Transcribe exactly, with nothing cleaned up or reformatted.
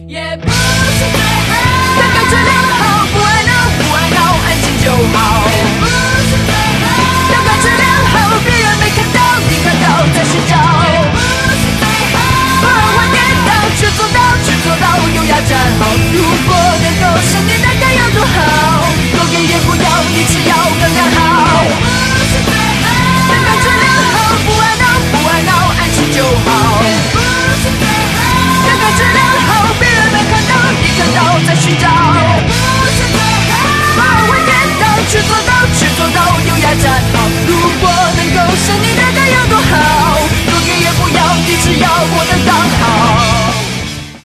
也不是最好。但感觉良好，不爱闹，不爱闹，安静就好。